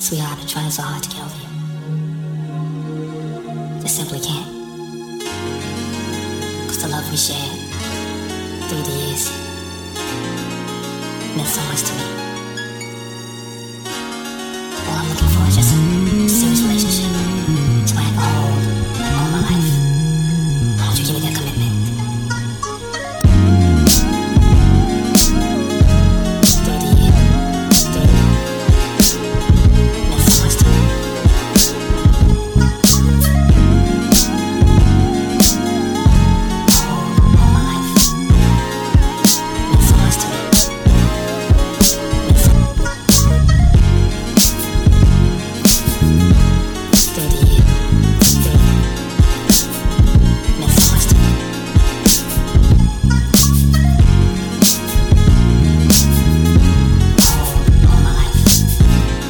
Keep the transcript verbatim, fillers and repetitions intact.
Sweetheart, I've been trying so hard to get over you. Just simply can't. Cause the love we shared through the years meant so much to me.